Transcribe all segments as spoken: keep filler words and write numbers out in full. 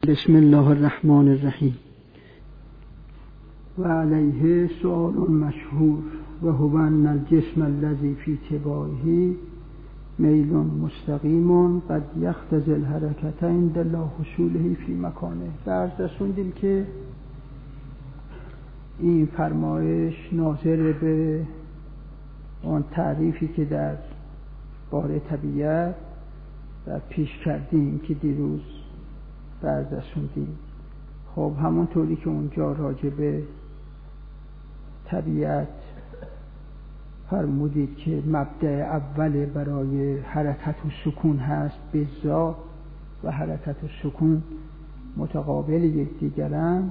بسم الله الرحمن الرحیم. و علیه سؤال مشهور و هو ان الجسم الذي في تباعه میل مستقیم قد یختزل الحرکت عند لا حصوله فی مکانه. درس رسوندیم که این فرمایش ناظر به آن تعریفی که در باره طبیعت در پیش کردیم که دیروز درس رسوندیم. خب همونطوری که اونجا راجع به طبیعت فرمودید که مبدأ اول برای حرکت و سکون هست به ذات و حرکت و سکون متقابل یکدیگرند،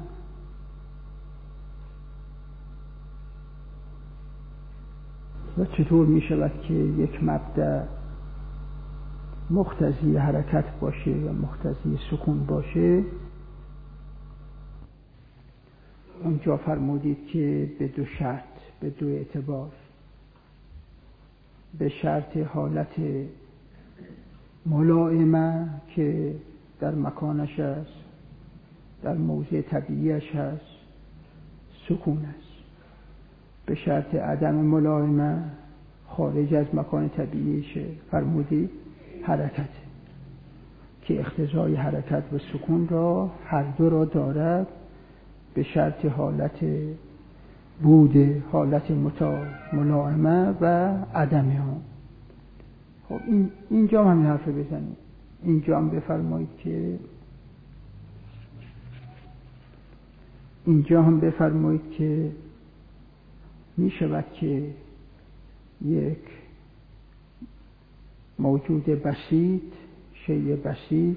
و چطور می شود که یک مبدأ مقتضی حرکت باشه و مقتضی سکون باشه. اونجا فرمودید که به دو شرط، به دو اعتبار، به شرط حالت ملائمه که در مکانش است، در موضع طبیعیش هست، سکون است. به شرط عدم ملائمه، خارج از مکان طبیعیشه، فرمودید حرکت، که اقتضای حرکت و سکون را هر دو را دارد، به شرط حالت بود، حالت ملائمه و عدم ها. خب این اینجا هم همین حرف بزنید. اینجا هم بفرمایید که اینجا هم بفرمایید که می شود که یک موجود بسیط، شیء بسیط،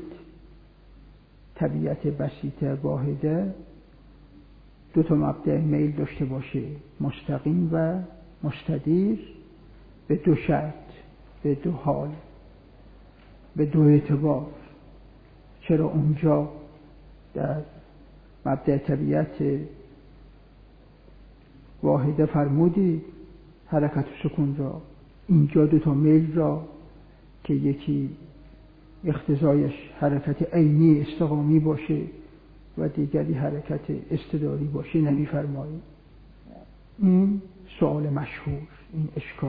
طبیعت بسیط واحده دو تا مبدأ میل داشته باشه، مستقیم و مستدیر، به دو شرط، به دو حال، به دو اعتبار. چرا اونجا در مبدأ طبیعت واحده فرمودی حرکت و سکون را، اینجا دو تا میل را که یکی اقتضایش حرکت عینی استقامی باشه و دیگری حرکت استداری باشه نمی فرمایید. این سؤال مشهور، این اشکال.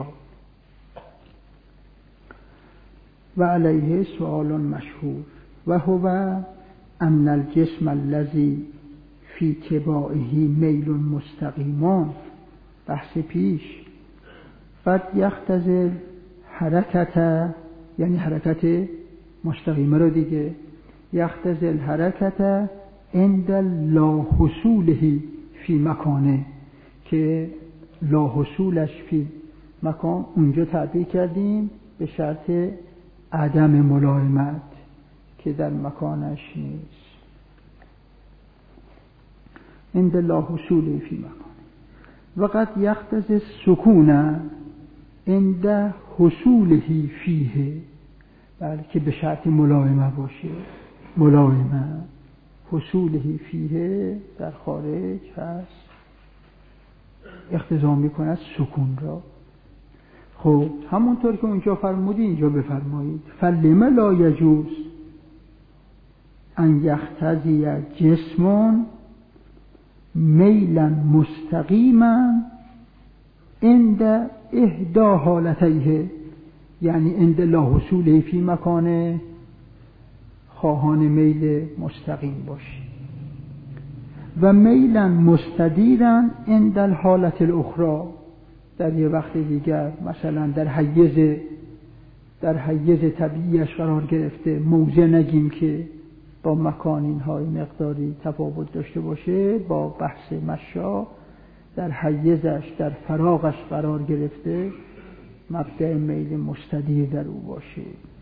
و علیه سؤال مشهور و هو ان الجسم الذي فی تباعه میل مستقیمان، بحث پیش، قد یختزل حرکت، یعنی حرکت مستقیمه رو دیگه، یختزل حرکت عند لا حصوله فی مکانه، که لا حصولش فی مکان اونجا تعبیر کردیم به شرط عدم ملائمت که در مکانش نیست، عند لا حصوله فی مکانه. و قد یختزل سکون عند حصوله فیه، بلکه به شرط ملائمه باشه، ملائمه حصوله فیه در خارج هست، اقتضا میکند سکون را. خب همونطور که اونجا فرمودی اینجا بفرمایید فلم لا یجوز ان یختزی جسم میلا مستقیما عند احدى حالتیه، یعنی عند لا حصوله فی مکانه، خواهان میل مستقیم باشه، و میلا مستدیرا عند الحالت الاخرى، در یه وقت دیگر مثلا در حیز در حیز طبیعیش قرار گرفته، موضع نگیم که با مکان اینهای مقداری تفاوت داشته باشه، با بحث مشا در حیزش، در فراغش قرار گرفته، مبدأ میل مستدیر در او باشه.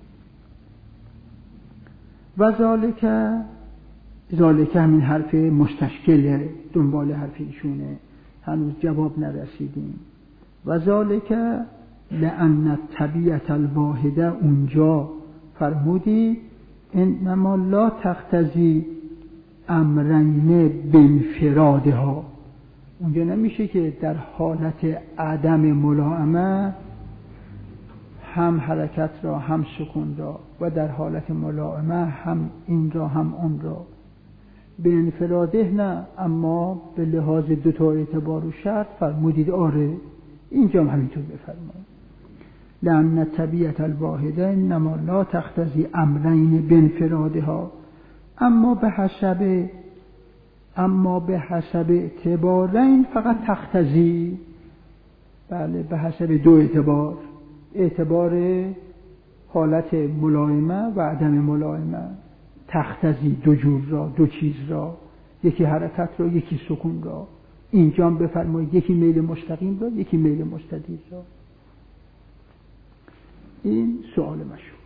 و ذالک، ذالک همین حرف مستشکل دنبال حرف ایشونه، هنوز جواب نرسیدیم. و ذالک لأن الطبیعت الواحده، اونجا فرمودی انما لا تقتضی امرین بانفرادها، اونجا نمیشه که در حالت عدم ملائمه هم حرکت را هم سکون را، و در حالت ملائمه هم این را هم اون را به انفراده نه، اما به لحاظ دو تا اعتبار و شرط فرمودید آره. اینجا هم همینطور بفرمایید لأن طبیعت الواحده انما لا تقتضی امرین بانفرادها، اما به حسب اما به حسب اعتبارین فقط تقتضی، بله به حسب دو اعتبار، اعتبار حالت ملائمه و عدم ملائمه، تقتضی دو جور را، دو چیز را، یکی حرکت را یکی سکون را. اینجا هم بفرمایید یکی میل مستقیم را یکی میل مستدیر را. این سؤال مشهور.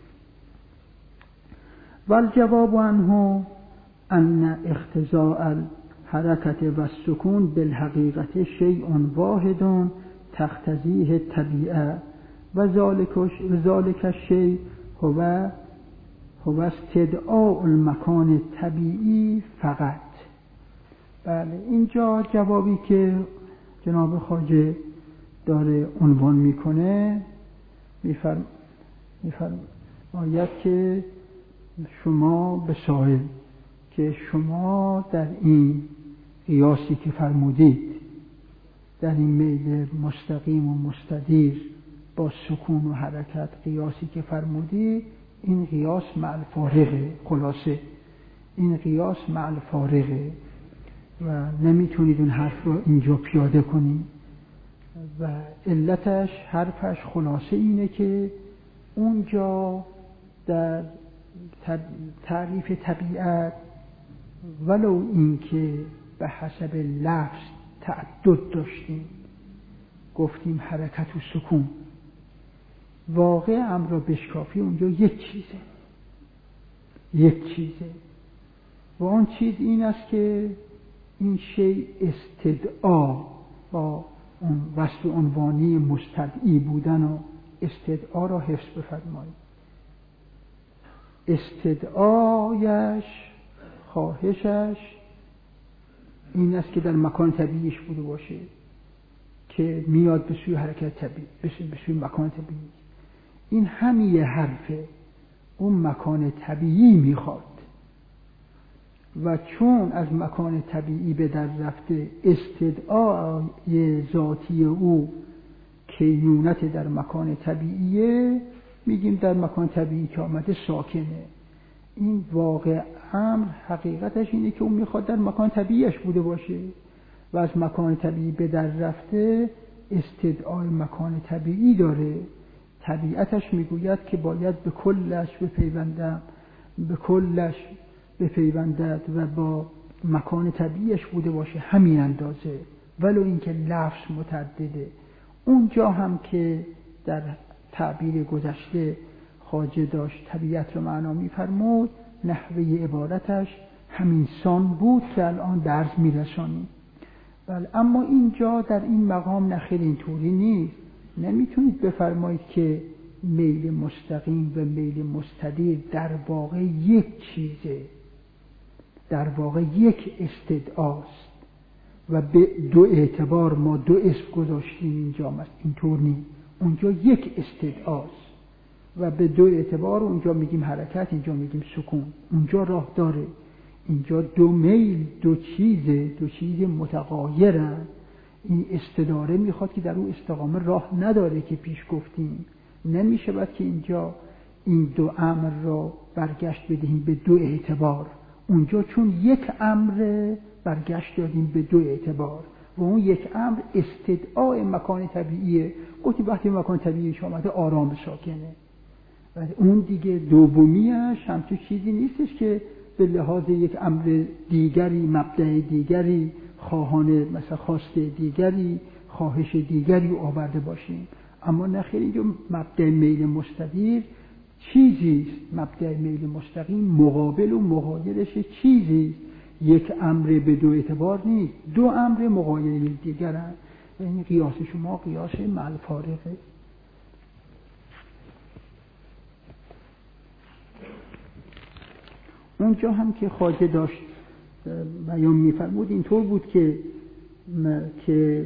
والجواب عنه ان اختزاء الحرکت و السکون بالحقیقت شیء واحد تقتضیه الطبیعه و ذلك الشیء هو هو استدعاء المکان طبیعی فقط. بله اینجا جوابی که جناب خواجه داره عنوان میکنه، میفرم میفرماید که شما به سائل که شما در این قیاسی که فرمودید، در این میل مستقیم و مستدیر با سکون و حرکت قیاسی که فرمودید، این قیاس مع الفارقه، خلاصه این قیاس مع الفارقه و نمیتونید اون حرف رو اینجا پیاده کنید و علتش، حرفش خلاصه اینه که اونجا در تعریف طبیعت ولو اینکه به حسب لفظ تعدد داشتیم، گفتیم حرکت و سکون، واقع امر را بشکافی اونجا یک چیزه یک چیزه و آن چیز این است که این شی استدعا با اون وصف عنوانی مستدعی بودن و استدعا را حفظ بفرمایید. استدعایش، خواهشش این است که در مکان طبیعیش بوده باشه که میاد به سوی حرکت طبیعی، به سوی مکان طبیعی. این همیه حرفه، اون مکان طبیعی میخواد و چون از مکان طبیعی به در رفته، استدعای ذاتی او کینونت در مکان طبیعیه، میگیم در مکان طبیعی که آمده ساکنه. این واقع امر حقیقتش اینه که اون میخواد در مکان طبیعیش بوده باشه و از مکان طبیعی به در رفته استدعای مکان طبیعی داره. طبیعتش میگوید که باید به کلش بپیوندم، به کلش بپیوندد و با مکان طبیعیش بوده باشه، همین اندازه، ولو اینکه لفظ متعدده. اونجا هم که در تعبیر گذشته خواجه داشت طبیعت رو معنا می‌فرمود، نحوه عبارتش همین سان بود که الان درس می‌رسانیم. بله، اما اینجا در این مقام نخیر اینطوری نیست. نمیتونید بفرمایید که میل مستقیم و میل مستدیر در واقع یک چیزه، در واقع یک استدعاست و به دو اعتبار ما دو اسم گذاشتیم اینجا، مثلا اینطور نیست. اونجا یک استدعاست و به دو اعتبار اونجا میگیم حرکت، اینجا میگیم سکون. اونجا راه داره، اینجا دو میل، دو چیزه، دو چیز متغایرن. این استداره میخواد که در اون استقامه راه نداره که پیش گفتیم. نمیشه باید که اینجا این دو امر را برگشت بدهیم به دو اعتبار. اونجا چون یک امر برگشت دادیم به دو اعتبار و اون یک امر استدعای مکان طبیعیه. گفتیم وقتی مکان طبیعیش آمده آرام ساکنه. و اون دیگه دومیش همچون چیزی نیستش که به لحاظ یک امر دیگری، مبدأ دیگری، خواهان مثلا خواست دیگری، خواهش دیگری آورده باشیم. اما نخیر، اینجا مبدأ میل مستدیر چیزیست، مبدأ میل مستقیم مقابل و مغایرش چیزیست. یک امر به دو اعتبار نیست، دو امر مغایر دیگرند. این قیاس شما قیاس مع الفارقه. اونجا هم که خواجه داشت بیان می‌فرمود اینطور بود که که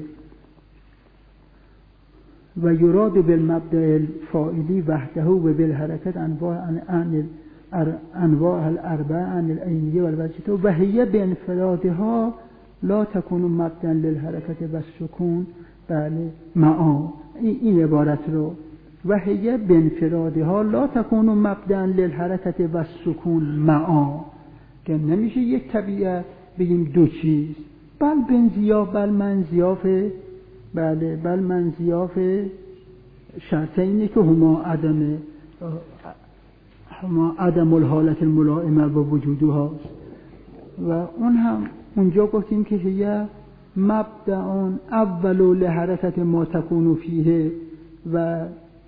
و یراد بالمبدأ الفاعلی وحده و بالحرکت انواع عن انواع الاربع عن العینیه و الوجهه و هي بانفرادها لا تكون مبدا للحرکت و السکون. بله معا این عبارت رو و هي بانفرادها لا تكون مبدا للحرکت و السکون معا، که نمیشه یک طبیعت بگیم دو چیز، بل بنزیا بل منزیافه. بله بل منزیافه شرط اینه که هما عدم هما عدم الحالت الملائمه و وجودها هست. و اون هم اونجا گفتیم که هی مبدأ اول لحرکت ما تکون فیه و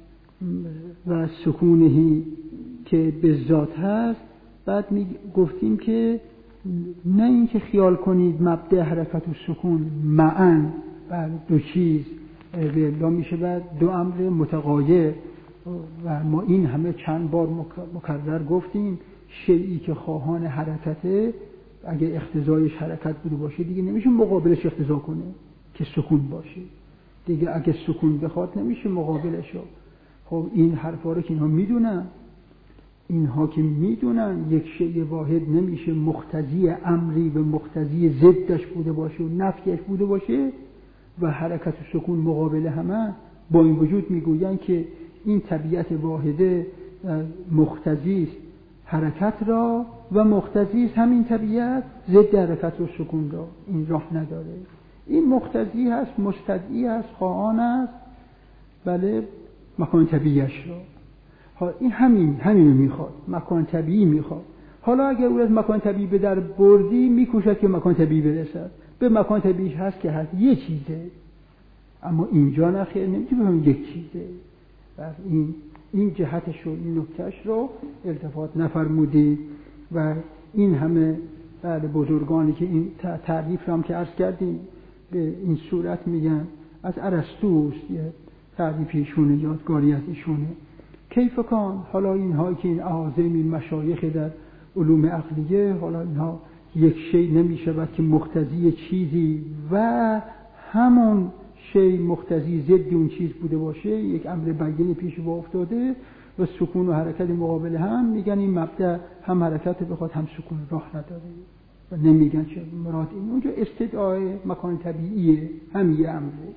و سکونهی که به ذات هست. بعد می گفتیم که نه اینکه خیال کنید مبدأ حرکت و سکون معاً بر دو چیز لا میشه بعد دو امر متغایر. و ما این همه چند بار مکرر گفتیم شیئی که خواهان حرکته اگه اقتضایش حرکت بوده باشه دیگه نمیشه مقابلش اقتضا کنه که سکون باشه دیگه. اگه سکون بخواد نمیشه مقابلش. خب این حرفا رو که اینها میدونن، اینها که میدونن یک شیء واحد نمیشه مقتضی امری به مقتضی ضدش بوده باشه و نفیش بوده باشه و حرکت و سکون مقابل همه، با این وجود میگوین که این طبیعت واحده مقتضی است حرکت را و مقتضی است همین طبیعت ضد حرکت و سکون را. این راه نداره. این مقتضی هست، مستدعی هست، خواهان است بله مکان طبیعیش را. حالا این همین همین میخواد، مکان طبیعی میخواد. حالا اگر او از مکان طبیعی به در بردی میکوشد که مکان طبیعی برسد، به مکان طبیعی هست که هست یه چیزه، اما اینجا نخیر نمیتونه بگم یک چیزه. و این این جهتش و این نکتهش رو التفات نفرمودید. و این همه بعد بزرگانی که این تعریف رو هم که عرض کردیم به این صورت میگن، از ارسطوست یه تعریف ایشونه، یادگاری از ایشونه. کیف کان، حالا اینهایی که این اعاظم این مشایخ در علوم عقلیه، حالا اینها یک شی نمیشود که مقتضی چیزی و همون شی مقتضی ضد اون چیز بوده باشه، یک امر بیان پیش با افتاده و سکون و حرکت مقابل هم، میگن این مبدأ هم حرکت بخواد هم سکون راه نداره و نمیگن چه مراد این. اونجا استدعای مکان طبیعیه، هم یه امره.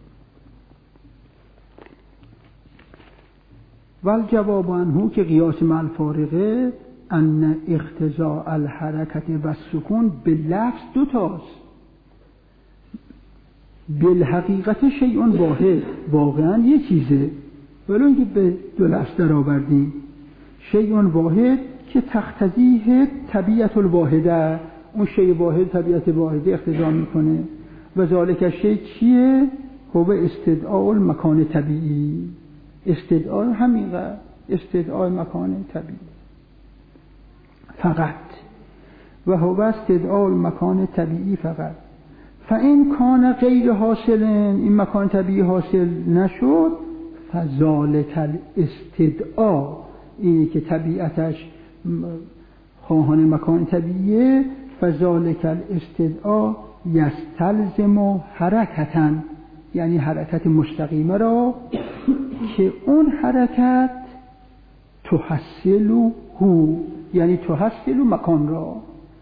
والجواب عنه که قیاس مع الفارقه ان اقتضاء الحرکت و السکون به لفظ دو تاست. بالحقیقت شیء واحد، واقعا یه چیزه، ولی اینکه به دو لفظ در آوردیم. شیء واحد که تقتضیه طبیعت الواحده، اون شیء واحد طبیعت واحده اقتضا میکنه. و ذالک شیء چیه؟ هو استدعاء المکان طبیعی، استدعای همین قدر، استدعای مکان طبیعی فقط. و هو استدعاء المکان طبیعی فقط. فإن کان غیر حاصل، این مکان طبیعی حاصل نشد، فذالک الاستدعاء، اینی که طبیعتش خواهان مکان طبیعیه، فذالک الاستدعاء یستلزم حرکتا، یعنی حرکت مستقیمه را که اون حرکت تحصل هو، یعنی تحصل مکان را.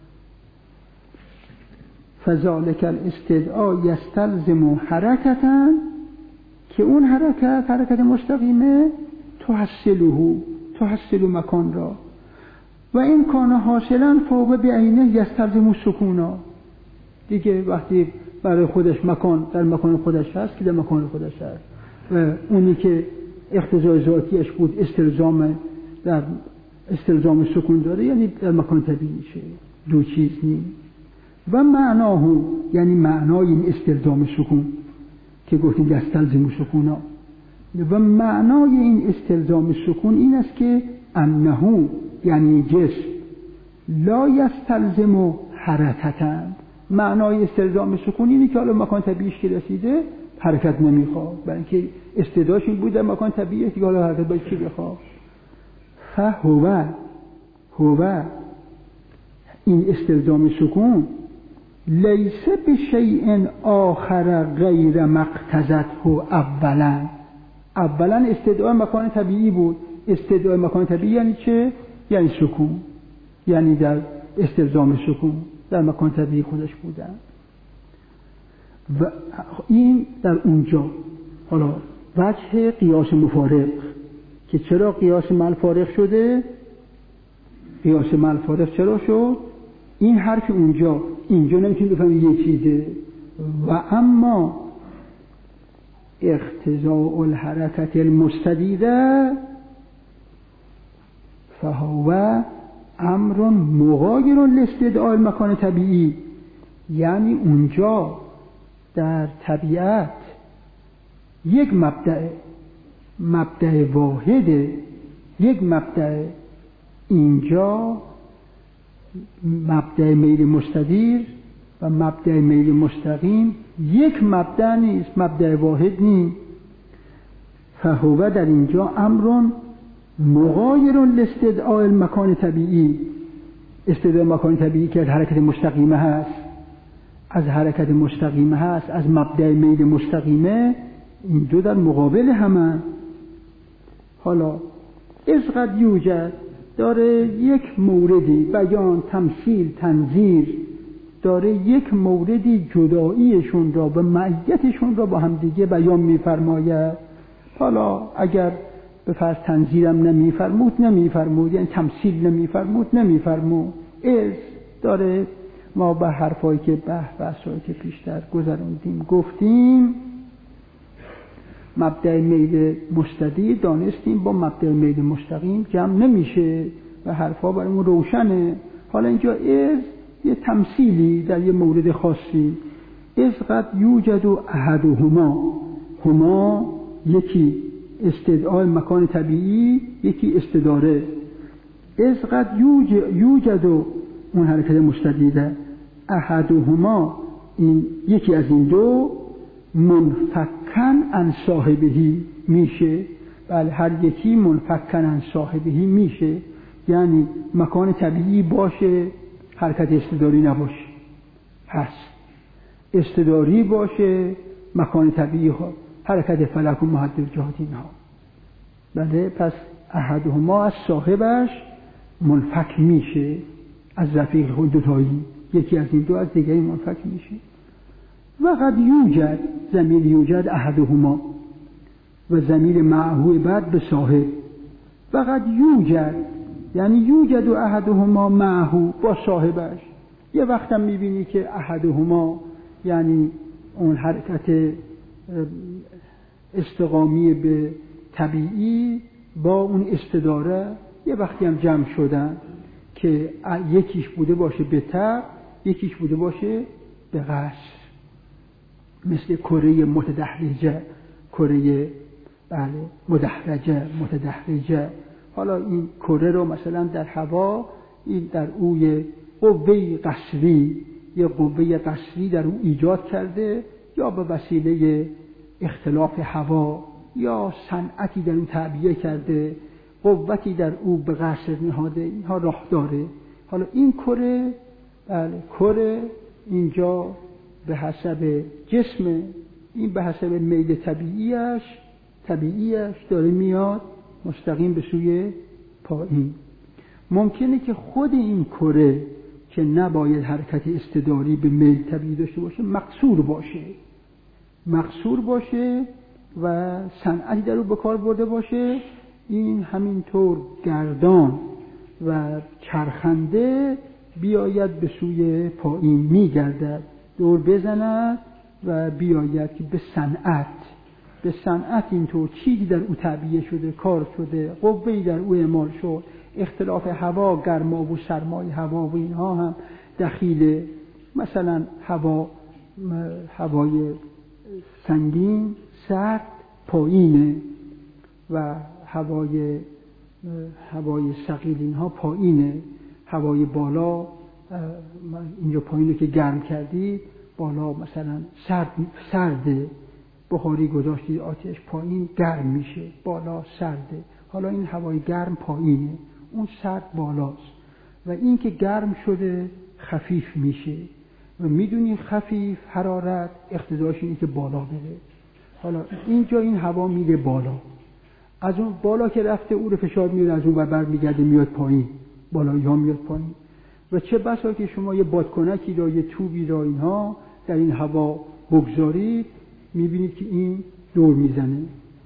فذالک الاستدعاء یستلزم حرکتا، که اون حرکت حرکت مستقیمه تحصله، تحصل مکان را. و این کان حاصلا فوق بعینه یستلزم سکونا، دیگه وقتی برای خودش مکان در مکان خودش هست که در مکان خودش هست و اونی که اقتضای ذاتیش بود استلزام در استلزام سکون داره، یعنی در مکان طبیعی شه، دو چیز نیست. و معناه، یعنی معنای این استلزام سکون که گفتیم یستلزم سکونا، و معنای این استلزام سکون این است که انه، یعنی جسم لا یستلزم حرکتا، معنای استلزام سکون اینه که حالا مکان طبیعیش که رسیده حرکت نمیخواد، برای اینکه استعدادش این بود در مکان طبیعی که حالا حرکت باید چی بخواد. فهو هو این استلزام سکون لیس بشیء آخر غیر مقتضته اولا، اولا استدعای مکان طبیعی بود. استدعای مکان طبیعی یعنی چه؟ یعنی سکون، یعنی در استلزام سکون در مکان طبیعی خودش بودن. و این در اونجا. حالا وجه قیاس مفارق که چرا قیاس مع فارق شده؟ قیاس مع فارق چرا شد؟ این حرف اونجا اینجا نمیتونی بفهمی یه چیزه. و اما اقتضاء الحرکت المستدیره فهو امر مغایر لاستدعاء المکان طبیعی، یعنی اونجا در طبیعت یک مبدأ مبدأ واحده، یک مبدأ. اینجا مبدأ میل مستدیر و مبدأ میل مستقیم یک مبدأ نیست، مبدأ واحد نیست. فهو در اینجا امر مغایر لاستدعاء المکان طبیعی، استدعاء مکان طبیعی که از حرکت مستقیمه هست، از حرکت مستقیمه هست، از مبدأ میل مستقیمه، این دو در مقابل همه. حالا از قد یوجد داره یک موردی بیان، تمثیل، تنظیر، داره یک موردی جداییشون را و معیتشون را با هم دیگه بیان می‌فرماید. حالا اگر به فرض تنظیرم نمی‌فرمود نمی‌فرمود، یعنی تمثیل نمی‌فرمود نمی‌فرمود. از داره ما به حرفایی که بحث بحثایی که پیشتر گذروندیم گفتیم مبدأ میل مستدیر دانستیم با مبدأ میل مستقیم جمع نمیشه و حرفا برامون روشنه. حالا اینجا از یه تمثیلی در یه مورد خاصی، از قد یوجد احدهما، هما یکی استدعاء مکان طبیعی، یکی استداره. از قد یوجد اون حرکت مستدیره، احدهما این یکی از این دو منفکن عن صاحبهی میشه. بله هر یکی منفکن عن صاحبهی میشه، یعنی مکان طبیعی باشه حرکت استداری نباشه، هست استداری باشه مکان طبیعی ها حرکت فلک و محدد جهات اینها. بله پس احدهما از صاحبش منفک میشه، از رفیق خود دوتایی یکی از این دو از دیگری منفک میشه. و قد یوجد ضمیر یوجد احدهما و ضمیر معهو بعد به صاحب. و قد یوجد یعنی یوجد و احدهما معهو با صاحبش. یه وقت هم میبینی که احدهما یعنی اون حرکت استقامی به طبیعی با اون استداره یه وقتی هم جمع شدن که یکیش بوده باشه به تق، یکیش بوده باشه به قصر، مثل کره متدحرجه، کره بله مدحرجه متدحرجه. حالا این کره رو مثلا در هوا این در اوی قوه قصری، یه قوه قصری در او ایجاد کرده، یا به وسیله اختلاف هوا یا صنعتی در او تعبیه کرده، قوتی در او به قصر نهاده، اینها راه داره. حالا این کره بله کره اینجا به حسب جسم، این به حسب میل طبیعیش طبیعیش داره میاد مستقیم به سوی پایین. ممکنه که خود این کره که نباید حرکت استداری به میل طبیعی داشته باشه مقصور باشه مقصور باشه و صنعتی در او به کار برده باشه، این همینطور گردان و چرخنده بیاید به سوی پایین میگردد، دور بزند و بیاید که به صنعت به صنعت اینطور چیزی در او تعبیه شده، کار شده، قوه‌ای در او اعمال شد، اختلاف هوا، گرما و سرمای هوا و اینها هم دخیل. مثلا هوا هوای سنگین سرد پایینه و هوای هوای ثقیل اینها پایینه، هوای بالا اینجا پایینه که گرم کردی بالا مثلا سرد سرده، بخاری گذاشتی آتش پایین گرم میشه، بالا سرده. حالا این هوای گرم پایینه، اون سرد بالاست و این که گرم شده خفیف میشه و میدونی خفیف حرارت اقتضاش اینه که بالا بره. حالا اینجا این هوا میره بالا، از اون بالا که رفته او رو فشار میاره، از اون بر میگرده میاد پایین، بالایی ها میاد پایین. و چه بسا که شما یه بادکنکی را، یه توبی را اینها در این هوا بگذارید، میبینید که این دور میزنه،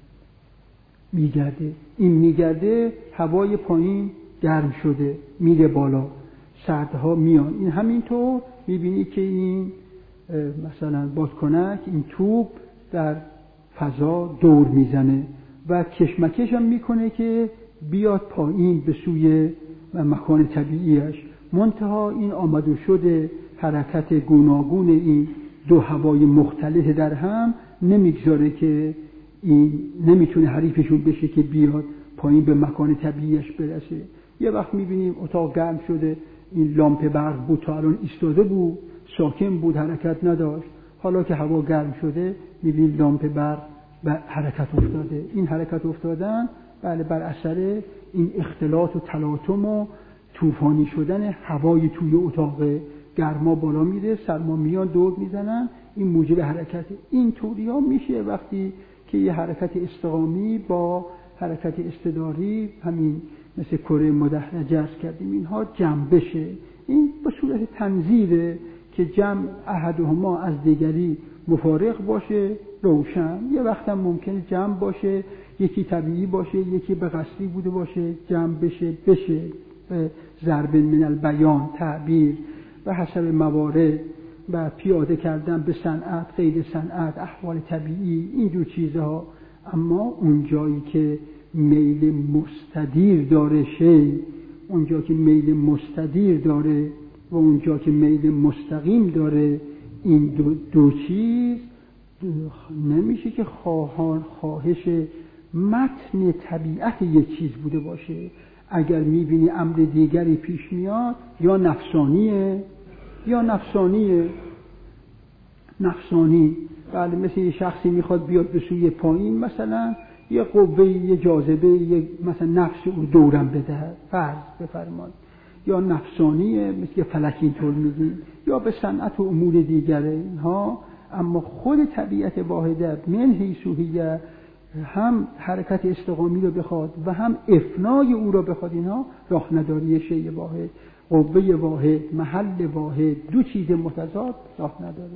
میگرده، این میگرده، هوای پایین گرم شده میره بالا، سردها میان. این همینطور میبینید که این مثلا بادکنک، این توپ در فضا دور میزنه و کشمکش هم میکنه که بیاد پایین به سوی مکان طبیعیش. منتها این آمد و شده حرکت گوناگون این دو هوای مختلف در هم نمیگذاره که این نمیتونه حریفشون بشه که بیاد پایین به مکان طبیعیش برسه. یه وقت میبینیم اتاق گرم شده، این لامپ برق بود تا الان ایستاده بود، ساکن بود، حرکت نداشت. حالا که هوا گرم شده میبینیم لامپ برق به حرکت افتاده. این حرکت افتادن بله بر اثر این اختلاط و تلاطم و طوفانی شدن هوای توی اتاق، گرما بالا میره، سرما میان دور میزنن، این موجب حرکت. این طوری ها میشه وقتی که یه حرکت استقامی با حرکت استداری، همین مثل کره مدحرجه عرض کردیم، اینها جمع بشه. این به صورت تنظیره که جمع احدهما از دیگری مفارق باشه، روشن. یه وقت هم ممکنه جمع باشه، یکی طبیعی باشه، یکی به قصدی بوده باشه، جمع بشه بشه به ضرب من البیان، تعبیر و حسب موارد و پیاده کردن به صنعت، غیر صنعت، احوال طبیعی، اینجور چیزها. اما اون جایی که میل مستدیر داره شی، اونجا که میل مستدیر داره و اونجا که میل مستقیم داره، این دو, دو چیز نمیشه که خواهان خواهش متن طبیعت یک چیز بوده باشه. اگر میبینی امر دیگری پیش میاد، یا نفسانیه یا نفسانیه نفسانی. بله، مثل یه شخصی میخواد بیاد به سوی پایین، مثلا یه قوه، یه جاذبه، یه مثلا نفس او دورم بده، فرض بفرمایید. یا نفسانیه مثل فلک اینطور میگیم، یا به صنعت و امور دیگره اینها. اما خود طبیعت واحده من حیثیه هم حرکت استقامی رو بخواد و هم افنای او رو بخواد، اینها راه نداری شیء واحد، قوه واحد، محل واحد، دو چیز متضاد راه نداره.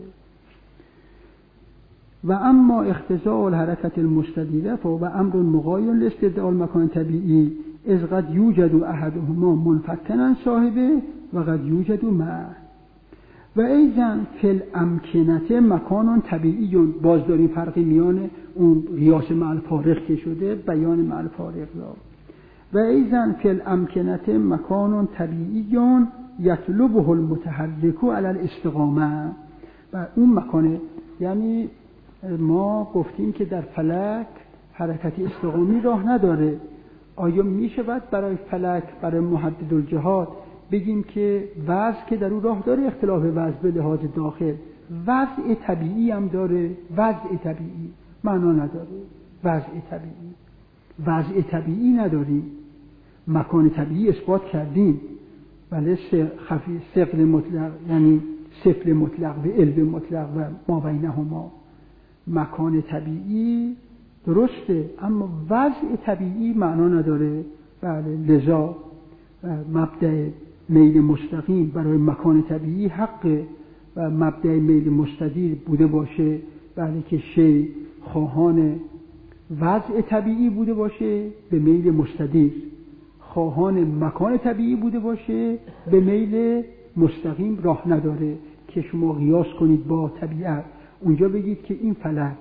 و اما اختزاء الحرکت المستدیره فهو امر مغایر لاستدعاء المکان طبیعی، اذ قد یوجد احدهما منفتنا صاحبه و قد یوجد معه. و ایضا فی الامکنه مکان طبیعی. باز داریم فرقی میان اون قیاس مع الفارق که شده، بیان مع الفارق را. و ایضا فی الامکنه مکان طبیعی یطلبه المتحرک علی الاستقامه. و اون مکان، یعنی ما گفتیم که در فلک حرکت استقامی راه نداره. آیا میشه بعد برای فلک، برای محدد الجهات بگیم که وضع که در اون راه داره اختلاف وضع به لحاظ داخل، وضع طبیعی هم داره؟ وضع طبیعی معنا نداره. وضع طبیعی وضع طبیعی نداریم. مکان طبیعی اثبات کردیم، بله، خفی صفر مطلق، یعنی صفر مطلق و علم مطلق و ما بینهما. مکان طبیعی درسته، اما وضع طبیعی معنا نداره. بله، لذا مبدأ میل مستقیم برای مکان طبیعی حقه و مبدأ میل مستدیر بوده باشه، بله، که شی خواهان وضع طبیعی بوده باشه به میل مستدیر، خواهان مکان طبیعی بوده باشه به میل مستقیم راه نداره که شما قیاس کنید با طبیعت. اونجا بگید که این فلک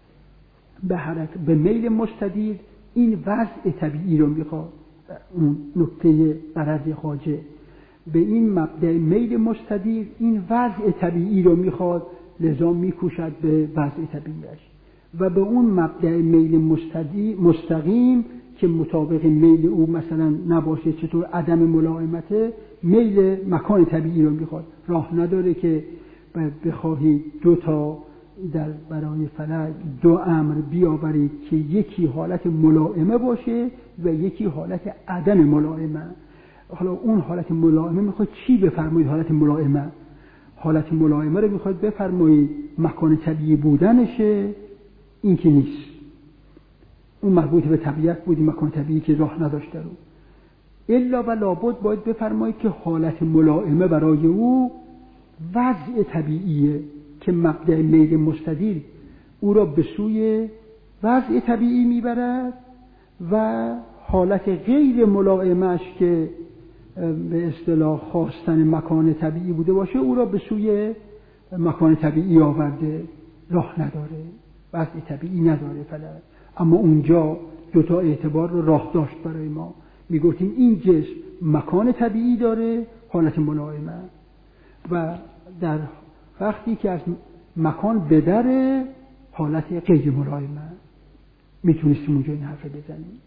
به حرکت به میل مستدیر این وضع طبیعی رو میخواد، اون نکته غرض خواجه به این مبدأ میل مستدیر این وضع طبیعی رو میخواد، لذا میکوشد به وضع طبیعیش. و به اون مبدأ میل مستقیم که مطابق میل او مثلا نباشه، چطور عدم ملائمته، میل مکان طبیعی رو میخواد. راه نداره که بخواهید دو تا در برای فلک دو امر بیاورید که یکی حالت ملائمه باشه و یکی حالت عدم ملائمه. حالا اون حالت ملائمه میخواد چی بفرمایید؟ حالت ملائمه حالت ملائمه رو میخواد بفرمایید مکان طبیعی بودنشه، این که نیست. اون مربوط به طبیعت بود، این مکان طبیعی که راه نداشته رو. الا و لابد باید بفرمایید که حالت ملائمه برای او وضع طبیعیه که مبدأ میل مستدیر او را به سوی وضع طبیعی میبرد و حالت غیر ملائمش که به اصطلاح خواستن مکان طبیعی بوده باشه او را به سوی مکان طبیعی آورده، راه نداره، وضع طبیعی نداره فلک. اما اونجا دوتا اعتبار رو راه داشت برای ما. میگفتیم این جسم مکان طبیعی داره، حالت ملائمه، و در وقتی که از مکان بدره حالت غیر ملائمه. میتونستیم اونجا این حرف بزنیم.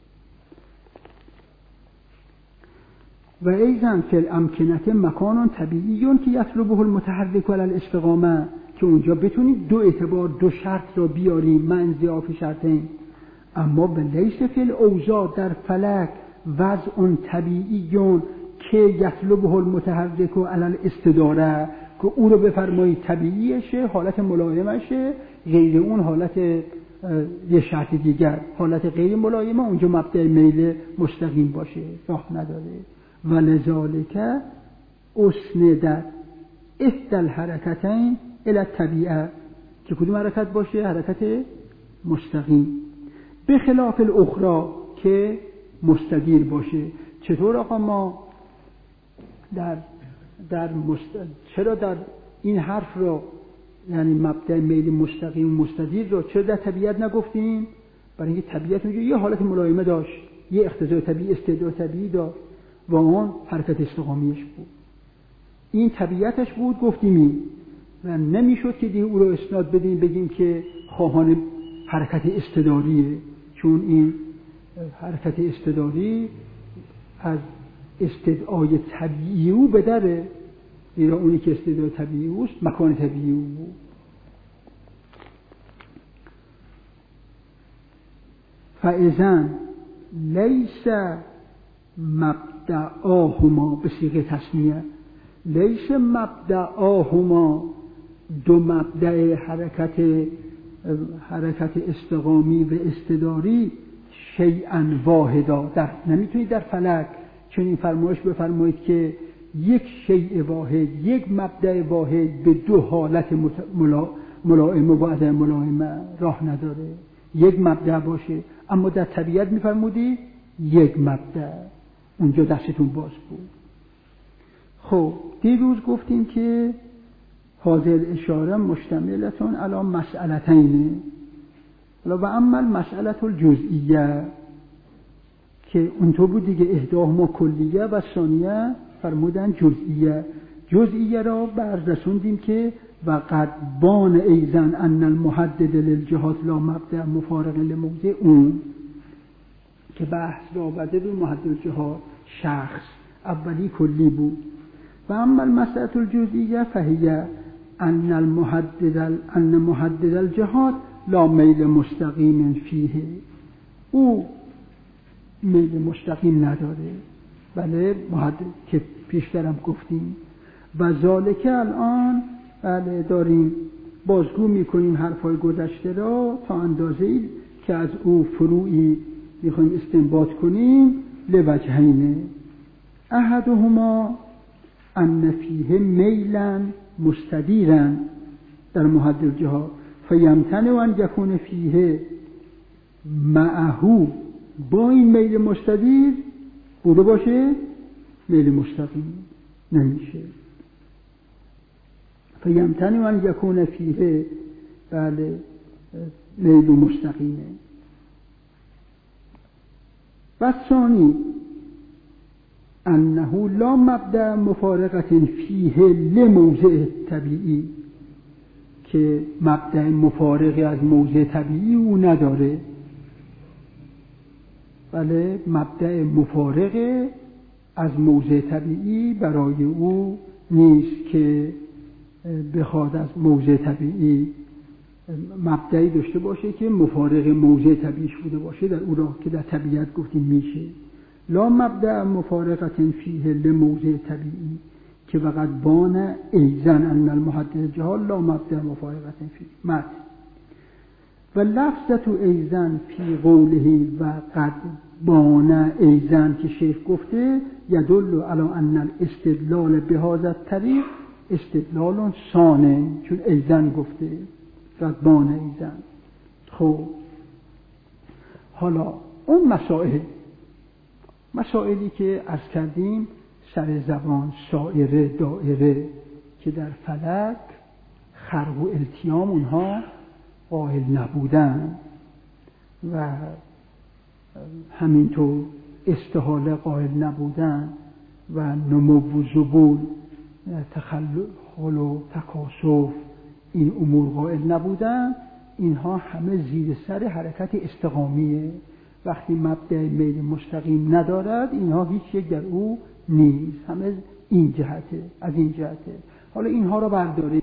و ایضا فی الامکنه مکان طبیعی که یطلبه المتحرک علی الاستقامه، که اونجا بتونیم دو اعتبار دو شرط را بیاریم، من ضعاف شرطین. اما به لیس فی الاوضاع در فلک وضع طبیعی که یطلبه المتحرک علی الاستداره، که او رو بفرمایید طبیعیشه، حالت ملائمشه، غیر اون حالت یه شرط دیگر، حالت غیر ملائمه، اونجا مبدأ میل مستقیم باشه، راه نداره. ولذالک اسند احدى الحرکتین الی الطبیعه، که کدوم حرکت باشه؟ حرکت مستقیم. به خلاف الاخرى که مستدیر باشه. چطور آقا ما در در مست... چرا در این حرف رو، یعنی مبدأ میل مستقیم مستدیر رو چرا در طبیعت نگفتیم؟ برای اینکه طبیعت اونجا یه حالت ملائمه داشت، یه اقتضای طبیعی، استعداد طبیعی داشت و اون حرکت استقامیش بود. این طبیعتش بود، گفتیم این، و نمیشد که دیگه او رو اسناد بدیم بگیم که خواهان حرکت استداریه، چون این حرکت استداری از استدعای طبیعی او بدره، زیرا اونی که استدعای طبیعی اوست مکان طبیعی او بود. فاذا لیس مبدعاهما، به صیغه تثنیه، لیس مبدعاهما، دو مبدع حرکت حرکت استقامی و استداری شیئا واحدا، در نمیتونید در فلک چنین فرمایش بفرمایید که یک شیء واحد، یک مبدع واحد به دو حالت ملائمه و عدم ملائمه راه نداره، یک مبدع باشه. اما در طبیعت میفرمودی یک مبدع، اونجا دستتون باز بود. خب دیروز گفتیم که حاضر اشاره مشتملتون علی مسئلتین، و اما المسئله الجزئیه که اونطور بود دیگه، احداهما کلیه و ثانیه فرمودن جزئیه. جزئیه را برز رسوندیم که و قد بان ایزن ان المحدد للجهات لا مبدأ مفارق لموضع اون، که بحث را آورده روی محدد الجهات شخص، اولی کلی بود. و اما المسئله الجزئیه فهیه ان المحدد ان محدد الجهات لا میل مستقیم فیه، او میل مستقیم نداره، بله محدد که پیشترم گفتیم. و ذالک الان بله داریم بازگو میکنیم حرفای گذشته را تا اندازه‌ای که از او فروعی میخوایم استنباط کنیم. لوجهین احدهما ان فیه میلا مستدیرا در محدد الجهات فیمتنع ان یکون فیه معه، با این میل مستدیر بوده باشه میل مستقیم نمیشه. فیمتنع ان یکون فیه بله میل مستقیمه. و ثانی انه لا مبدأ مفارقت فیه لموضع طبیعی، که مبدأ مفارقی از موضع طبیعی او نداره، بله مبدأ مفارق از موضع طبیعی برای او نیست که بخواد از موضع طبیعی مبدأی داشته باشه که مفارق موضع طبیعیش بوده باشه، در او راه که در طبیعت گفتیم میشه. لا مبدأ مفارقت فیه لموضع طبیعی که وقت بان ایزن ان المحدد الجهات لا مبدأ مفارقت فیه. مت و لفظت ایزن فی قوله و قد بان ایزن که شیخ گفته یدل علی ان الاستدلال بهذا الطریق استدلال سانه، چون ایزن گفته قد بان ایزن. خب حالا اون مسائل مسائلی که عرض کردیم سر زبان، سائره، دائره که در فلک خرق و التیام اونها قائل نبودن و همینطور استحاله قائل نبودن و نمو و ذبول، تخلل و تکاسف، این امور قائل نبودن. اینها همه زیر سر حرکت استقامیه. وقتی مبدأ میل مستقیم ندارد اینها هیچ یک در او نیست، همه این جهته، از این جهته. حالا اینها را برداره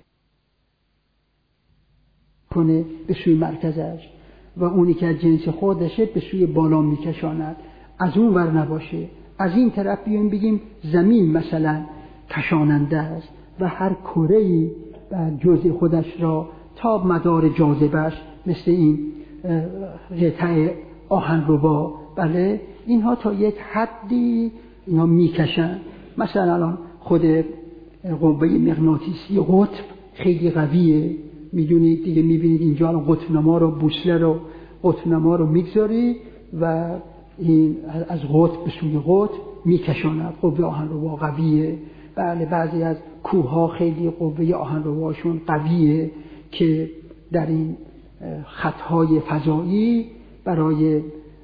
کنه به سوی مرکزش و اونی که از جنس خودشه به سوی بالا میکشاند، از اون ور نباشه. از این طرف بیایم بگیم زمین مثلا کشاننده است و هر کره‌ای و جزء خودش را تا مدار جاذبه‌اش مثل این قطعه آهنربا، بله اینها تا یک حدی اینها میکشن. مثلا الان خود قوه مغناطیسی قطب خیلی قویه، میدونید دیگه، میبینید اینجا الان قطب‌نما رو، بوصله رو، قطب‌نما رو میگذاری و این از قطب به سوی قطب میکشاند. قوه آهنربا قویه. بله بعضی از کوه‌ها خیلی قوه آهنرباشون قویه که در این خطهای فضایی برای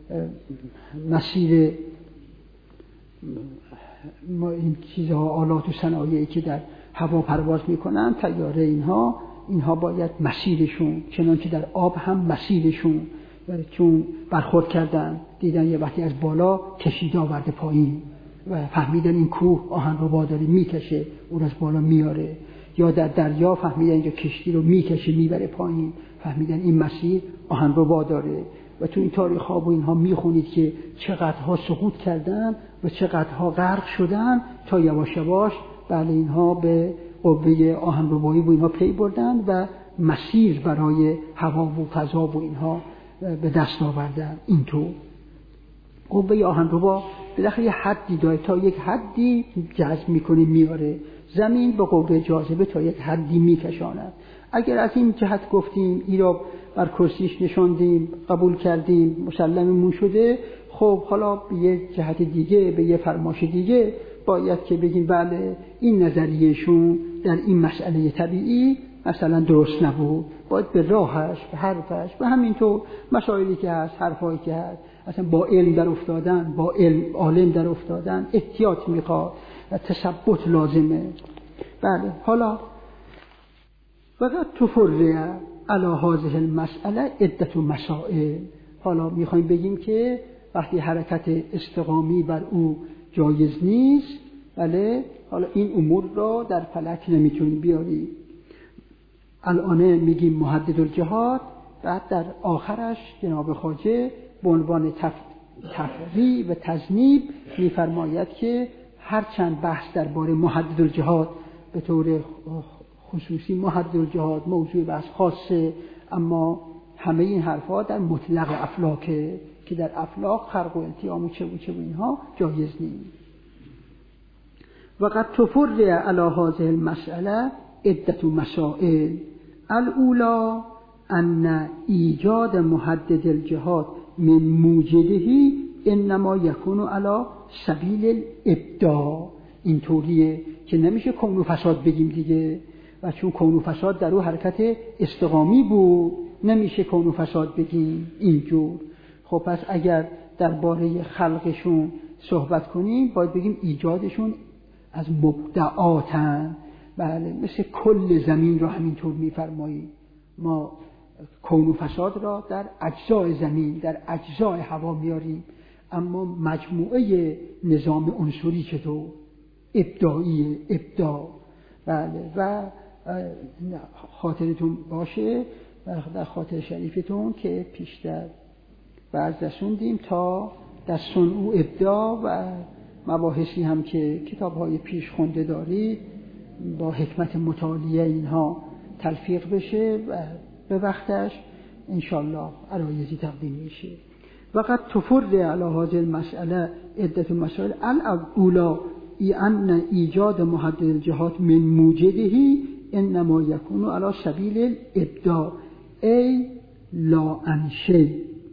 مسیر این چیزها، آلات و صنایعی که در هوا پرواز میکنن، طیاره، اینها اینها باید مسیرشون چنانچه در آب هم مسیرشون، چون برخورد کردن دیدن یه وقتی از بالا کشیده آورده پایین و فهمیدن این کوه آهنربا داره میکشه اون از بالا میاره، یا در دریا فهمیدن اینجا کشتی رو میکشه میبره پایین، فهمیدن این مسیر آهنربا داره. و تو این تاریخ ها و اینها میخونید که چقدرها سقوط کردن و چقدرها غرق شدن تا یواش یواش بله اینها به قوه آهنربایی و اینها پی بردن و مسیر برای هوا و فضا و اینها به دست آوردن. اینطور قوه آهنربا بالاخره یه حدی داره، تا یک حدی جذب میکنه میاره، زمین به قوه جاذبه تا یک حدی میکشاند. اگر از این جهت گفتیم این را بر کرسیش نشاندیم، قبول کردیم، مسلممون شده، خب حالا به یه جهت دیگه، به یه فرماش دیگه باید که بگیم بله این نظریهشون در این مسئله طبیعی مثلا درست نبود، باید به راهش، به حرفش و همینطور مسائلی که هست، حرفایی که هست، اصلا با علم در افتادن، با علم عالم در افتادن احتیاط میخواد و تثبت لازمه. بله حالا وقت تفرع علی هذه المسئله عدة مسائل. حالا میخوایم بگیم که وقتی حرکت استقامی بر او جایز نیست، بله حالا این امور را در فلک نمیتونیم بیاریم. الان میگیم محدد الجهات، بعد در آخرش جناب خواجه به عنوان تف... تفریع و تذنیب میفرماید که هرچند بحث درباره محدد الجهات به طور خصوصی محدد الجهات موضوع بحث خاصه، اما همه این حرفا در مطلق افلاکه که در افلاک خرق و التیام و چه و چه و اینها جایز نیست. وقد تفرع علی هذه المسئله عدة مسائل. الاولى ان ایجاد محدد الجهات من موجده انما یکون علی سبیل الابداع. این طوریه که نمیشه کون و فساد بگیم دیگه، و چون کون و فساد در او حرکت استقامی بود نمیشه کون و فساد بگیم اینجور. خب پس اگر درباره خلقشون صحبت کنیم باید بگیم ایجادشون از مبدعاتن. بله مثل کل زمین را همینطور میفرماییم، ما کون و فساد را در اجزای زمین، در اجزای هوا میاریم، اما مجموعه نظام عنصری چطور؟ ابداعیه، ابداع. بله و خاطرتون باشه در خاطر شریفتون که پیشتر بعض رسوندیم تا در صنع و ابداع و مباحثی هم که کتاب‌های پیش خونده دارید با حکمت مطالعه اینها تلفیق بشه و به وقتش انشاءالله عرایزی تقدیم میشه. وقد تفرد علی هذه المسئله عدة مسائل الاولى ای ان ایجاد محدد الجهات من موجده انما یکون علی سبیل الابداع ای لا عن شیء.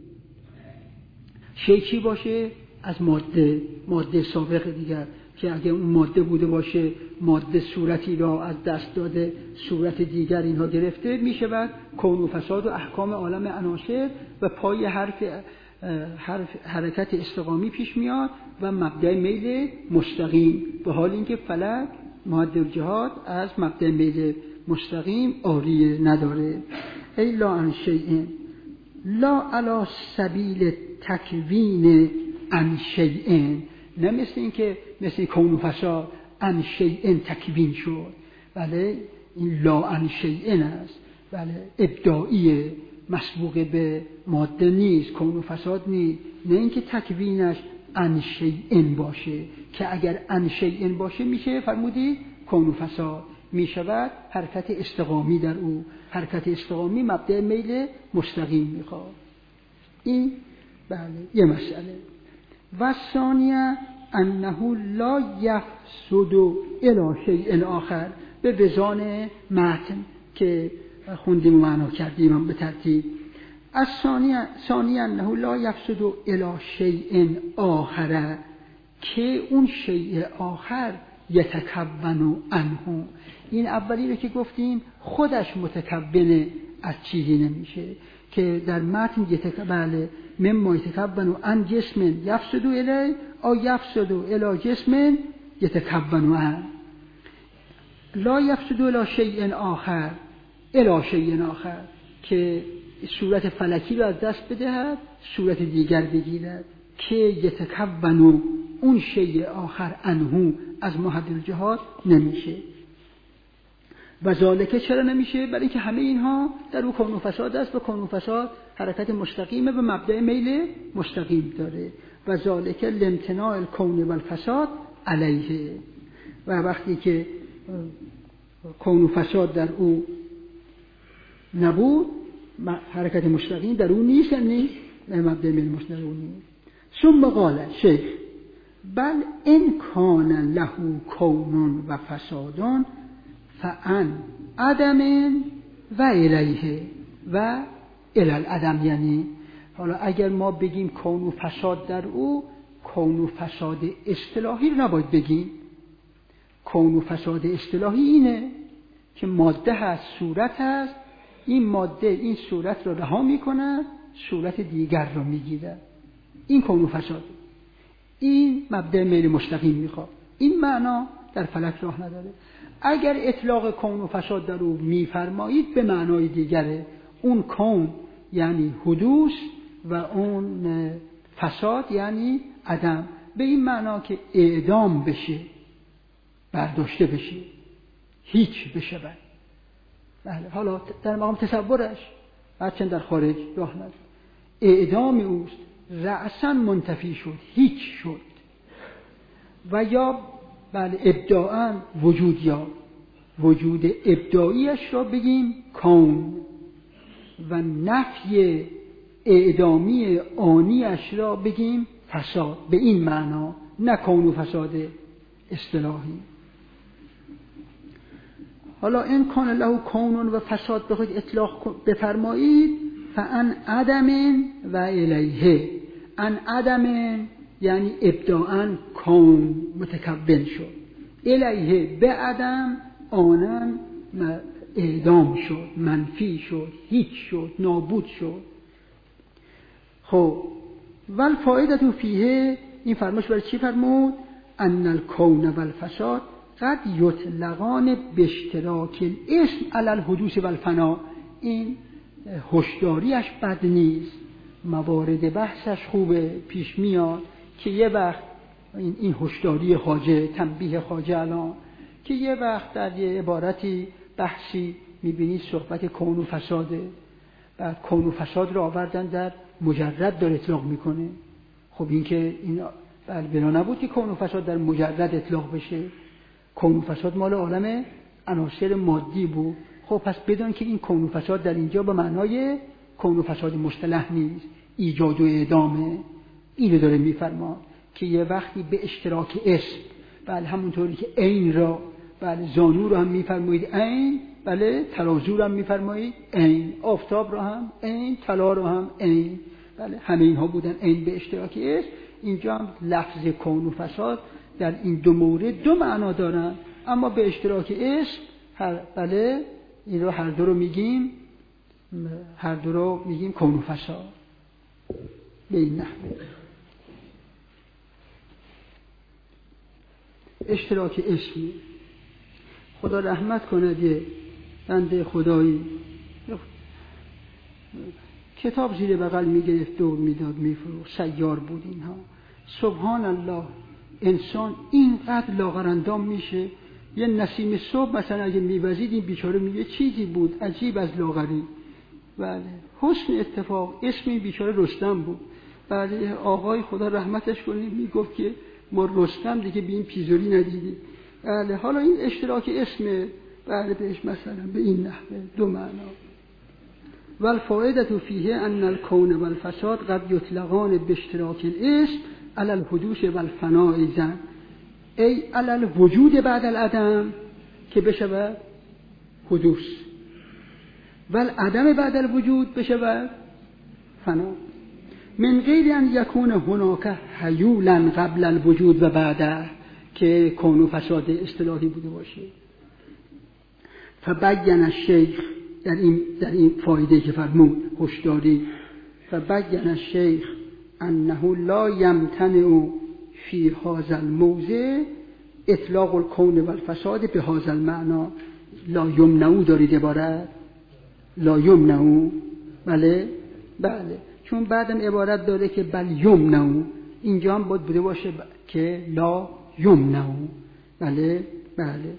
شیء چی باشه؟ از ماده، ماده سابق دیگر که اگه اون ماده بوده باشه ماده صورتی را از دست داده صورت دیگر اینها گرفته میشه بعد کون و فساد و احکام عالم عناصر و پای حرف حرف حرکت استقامی پیش میاد و مبدأ میل مستقیم، به حال اینکه فلک محدد الجهات از مبدأ میل مستقیم عاریه نداره. ای لا عن شیء لا علی سبیل تکوین عن شیء، نه مثل این که مثل کون و فساد عن شیء تکوین شد، بله این لا عن شیء است، بله ابداعیه، مسبوق به ماده نیست، کون و فساد نیست، نه اینکه تکوینش عن شیء باشه که اگر عن شیء باشه میشه فرمودی کون و فساد، میشود حرکت استقامی در او، حرکت استقامی مبدأ میل مستقیم میخواد. این بله یه مسئله. و ثانیه انه لا یفسد الی شیء آخر، به بزان متن که خوندیم و معنا کردیم به ترتیب. از ثانیه ثانیه انه لا یفسد الی شیء آخر، که اون شیء آخر یتکون عنه، این اولی رو که گفتیم خودش متکون از چیزی نمیشه که در متن یتکون مما یتکون عن جسم یفسد الی او یفسد الی جسم یتکون عن، لا یفسد الی شیء آخر الی شیء آخر که صورت فلکی رو از دست بدهد صورت دیگر بگیرد که یتکون اون شیء آخر عنه از محدد الجهات نمیشه. و ذالکه چرا نمیشه؟ برای اینکه همه اینها در او کون و فساد است و کون و فساد حرکت مستقیمه و مبدأ میل مستقیم داره. و ذالکه لامتناع الکون و الفساد علیه، و وقتی که کون و فساد در او نبود حرکت مستقیم در او نیست، یعنی مبدأ میل مستقیم نیست. ثم قال شیخ بل ان کان له کون و فسادان فعن عدم و الیه و الی العدم، یعنی حالا اگر ما بگیم کون و فساد در او، کون و فساد اصطلاحی رو نباید بگیم. کون و فساد اصطلاحی اینه که ماده هست، صورت هست، این ماده این صورت رو رها میکنه صورت دیگر رو میگیره، این کون و فساد، این مبدأ میل مستقیم میخواد. این معنا در فلک راه نداره. اگر اطلاق کون و فساد در او میفرمایید به معنای دیگره، اون کون یعنی حدوث و اون فساد یعنی عدم، به این معنا که اعدام بشه، برداشته بشه، هیچ بشه. بله حالا در مقام تصورش هرچند در خارج راه نداره، اعدام اوست، رأساً منتفی شد، هیچ شد. و یا بله ابداعاً وجود، یا وجود ابداعیش را بگیم کون و نفی اعدامی آنیش را بگیم فساد، به این معنا، نه کون و فساد اصطلاحی. حالا این کان له کون و فساد بخواید اطلاق بفرمایید فعن عدم و الیه، ان عدم یعنی ابداعاً کون متکون شد، الیه به عدم آنن اعدام شد، منفی شد، هیچ شد، نابود شد. خب ول فایده فیه، این فرمایش برای چی فرمود؟ ان الکون و الفساد قد یطلقان به اشتراک الاسم علی الحدوث و الفنا. این هشداریش بد نیست، موارد بحثش خوبه، پیش میاد که یه وقت این این هشداری خواجه، تنبیه خواجه الان، که یه وقت در یه عبارتی بحثی میبینید صحبت کون و فساده، بعد کون و فساد رو آوردن در مجرد داره اطلاق میکنه. خب این که این بنا نبود که کون و فساد در مجرد اطلاق بشه، کون و فساد مال عالم عناصر مادی بود. خب پس بدون که این کون و فساد در اینجا به معنای کون و فساد مصطلح نیست، ایجاد و اعدامه. اینو داره میفرما که یه وقتی به اشتراک اسم، بله همونطوری که عین را، بله زانو رو هم میفرمایید عین، بله ترازو رو هم میفرمایید عین، آفتاب رو هم عین، طلا رو هم عین، بله همه اینها بودن عین به اشتراک اسم. اینجا هم لفظ کون و فساد در این دو مورد دو معنا دارن، اما به اشتراک اسم هر بله این رو هر دو رو میگیم هر دو رو میگیم کون و فساد به این نحوه. اشتراک اسمی خدا رحمت کند، یه بنده خدایی کتاب زیر بغل میگرفت دور میداد میفروخت، سیار بود اینها. سبحان الله، انسان اینقدر لاغرندام میشه. یه نسیم صبح مثلا اگه میوزید این بیچاره میگه چیزی بود عجیب از لاغری. بله حسن اتفاق اسم این بیچاره رستم بود. بله آقای خدا رحمتش کنه میگفت که ما رستم دیگه به این پیزوری ندیدیم. بله حالا این اشتراک اسم، بله بهش مثلا به این نحوه دو معنا. والفائدة فیه ان الکون والفساد قد یطلقان باشتراک الاسم علی الحدوث والفناء زن، ای علی الوجود بعد العدم که بشود حدوث، والعدم بعد الوجود بشود فنا، من غیر ان یکون هناک حیولا قبل الوجود و بعده، که کون و فساد اصطلاحی بوده باشه. فبین الشیخ در این در این فایده که فرمود هشداری، فبین الشیخ انه لا یمتنع فی هذا الموضع اطلاق الکون و الفساد به هذا المعنى. لا یمنعو دارید عبارت لا یمنعو، بله بله چون بعدم عبارت داره که بل یمنعو، اینجا هم باید بوده باشه که لا یمنعو، بله بله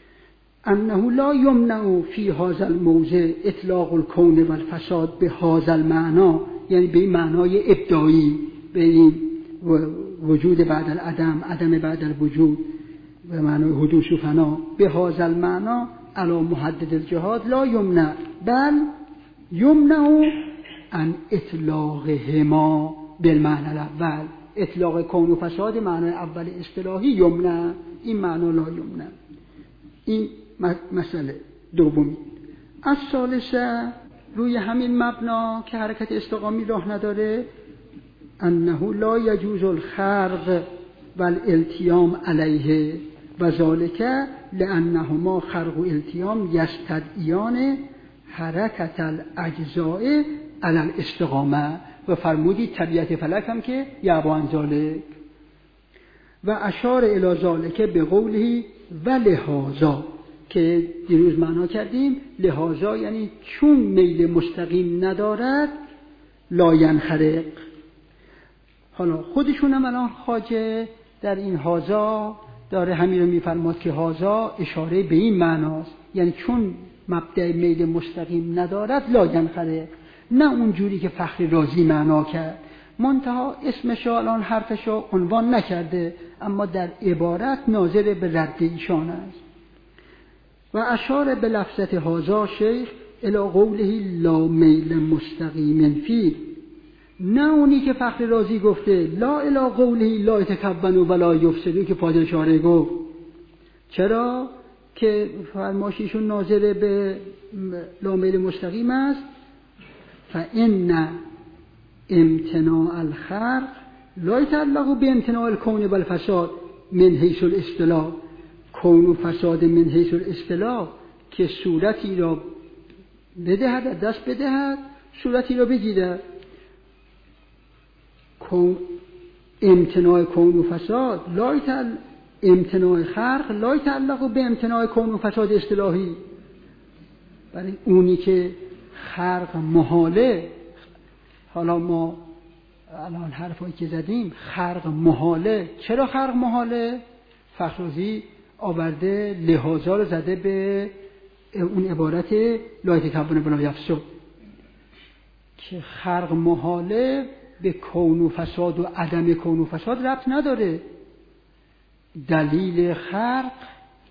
انه لا یمنع فی هذا الموضع اطلاق الکون و الفساد به هذا المعنى، یعنی به این معنای ابداعی، به این وجود بعد العدم، عدم بعد الوجود، به معنای حدوث و فنا، به هذا المعنى علی محدد الجهاد لا یمنع بل یمنع عن اطلاقهما بالمعنى الاول. اطلاق کون و فساد معنای اول اصطلاحی یمنع، این معنا لا یمنع. این مسئله دومی. از ثالثه روی همین مبنا که حرکت استقامی راه نداره، انه لا یجوز الخرق والالتیام علیه و ذالک لانهما خرق و التیام یستدعیان حرکت الاجزاء علی الاستقامه. و فرمودی طبیعت فلک هم که یعبا عن ذالک. و اشار الی ذالک به قوله و لهذا، که دیروز معنا کردیم لهذا یعنی چون میل مستقیم ندارد لا ینخرق. حالا خودشون هم الان خواجه در این هذا داره همین رو میفرماد که هذا اشاره به این معناست، یعنی چون مبدأ میل مستقیم ندارد لا ینخرق، نه اونجوری که فخری رازی معنا کرد، منتها اسمشو الان حرفشو عنوان نکرده، اما در عبارت ناظر به رد ایشان است. و اشاره به لفظت هذا شیخ الی قوله لا میل مستقیم فی، نه اونی که فخر رازی گفته لا الی قوله لا یتکون و لا یفسد که فاضل شارع گفت. چرا که فرمایششون ناظر به لا میل مستقیم است. فان امتناع الخرق لا یتعلق بامتناع الکون و الفساد من حیث الاصطلاح. کون و فساد من حیث الاصطلاح که صورتی را بدهد، دست بدهد، صورتی را بگیرد. کون امتناع کون و فساد لا یتعلق امتناع خرق لا یتعلق به امتناع کون و فساد اصطلاحی. برای اونی که خرق محاله، حالا ما الان حرفایی که زدیم خرق محاله، چرا خرق محاله؟ فخرازی آورده لحاظا رو زده به اون عبارت لا یتکون و لا یفسد که خرق محاله به کون و فساد و عدم کون و فساد ربط نداره. دلیل خرق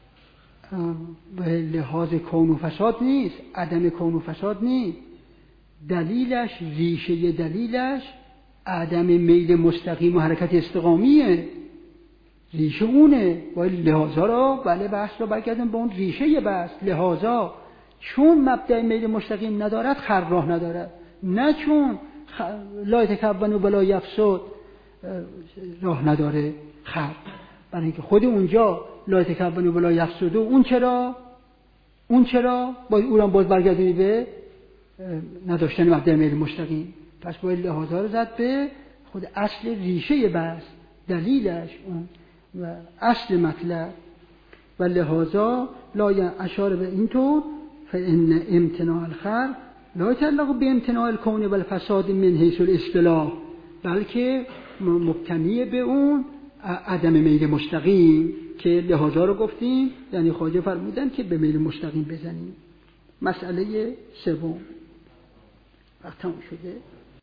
به لحاظ کون و فساد نیست، عدم کون و فساد نیست. دلیلش، ریشه دلیلش عدم میل مستقیم و حرکت استقامیه. ریشه اونه. باید لحاظا را بله بحث را برگردیم به اون ریشه بحث. لحاظا چون مبدأ میل مستقیم ندارد خر راه ندارد، نه چون خ... لا یتکون و بلا یفسد راه نداره خر. برای اینکه خود اونجا لا یتکون و بلا یفسد و اون چرا اون چرا باید او را باز برگردونی به نداشتن مبدأ میل مستقیم. پس باید لحاظا رو زد به خود اصل ریشه بحث، دلیلش اون و اصل مطلب. و لحاظا لا اشاره به اینطور فإن امتناع الخر لا يتعلق بامتناع الكون والفساد من حيث الاصطلاح، بلکه مبتنی به اون عدم میل مستقیم که لحاظا رو گفتیم، یعنی خواجه فرمودن که به میل مستقیم بزنیم. مسئله سوم وقت تموم شده.